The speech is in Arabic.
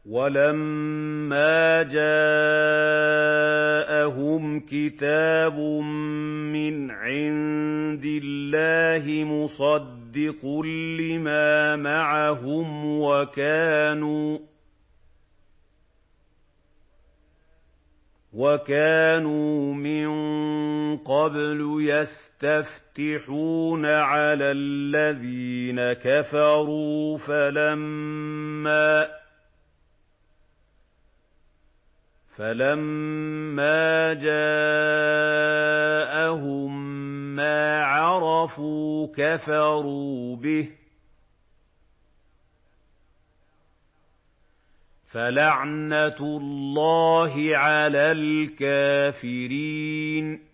وَلَمَّا جَاءَهُمْ كِتَابٌ مِّنْ عِندِ اللَّهِ مُصَدِّقٌ لِّمَا مَعَهُمْ وَكَانُوا مِن قَبْلُ يَسْتَفْتِحُونَ عَلَى الَّذِينَ كَفَرُوا فَلَمَّا جَاءَهُم مَّا عَرَفُوا كَفَرُوا بِهِ ۚ فَلَعْنَةُ اللَّهِ عَلَى الْكَافِرِينَ